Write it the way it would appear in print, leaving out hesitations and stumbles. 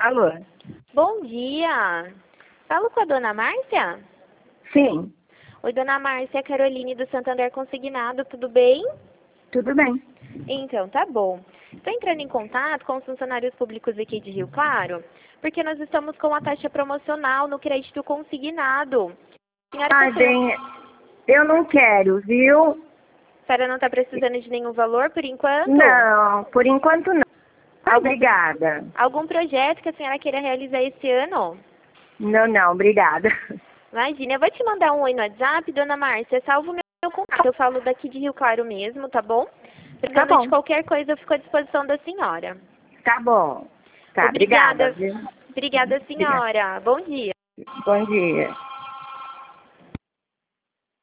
Alô? Bom dia. Falo com a dona Márcia? Sim, Oi, dona Márcia, Caroline do Santander Consignado, tudo bem? tudo bem. Então, tá bom. Estou entrando em contato com os funcionários públicos aqui de Rio Claro, porque nós estamos com a taxa promocional no crédito consignado. A senhora Ai, possui... bem, eu não quero, viu? A senhora não está precisando de nenhum valor por enquanto? Não, por enquanto não. Algum, Obrigada. algum projeto que a senhora queira realizar esse ano? Não, obrigada. Imagina, eu vou te mandar um oi no WhatsApp, dona Márcia, salvo o meu contato. Eu falo daqui de Rio Claro mesmo, tá bom? Tá Precisando de bom, qualquer coisa, eu fico à disposição da senhora. tá bom. Tá, obrigada, Obrigada. viu? Obrigada, Obrigada. senhora. Bom dia. Bom dia.